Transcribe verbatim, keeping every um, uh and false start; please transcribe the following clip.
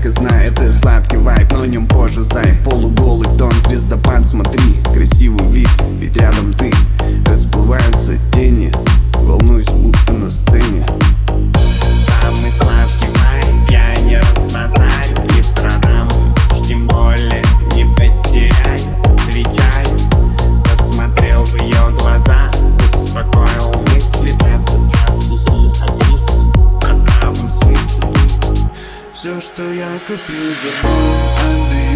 Детка, знай, это сладкий вайб, но о нем позже, зай. Полуголый тон, звездопад, смотри, красивый вид, ведь рядом ты. Расплываются тени, волнуюсь, будто на сцене. Самый сладкий вайб, я не разбазарю и продам, тем более не потеряй. Отвечай, посмотрел в ее глаза, успокоил мысли. Этот раз стихи описаны по здравом смысле. Все, что я купил, забыл, отдай.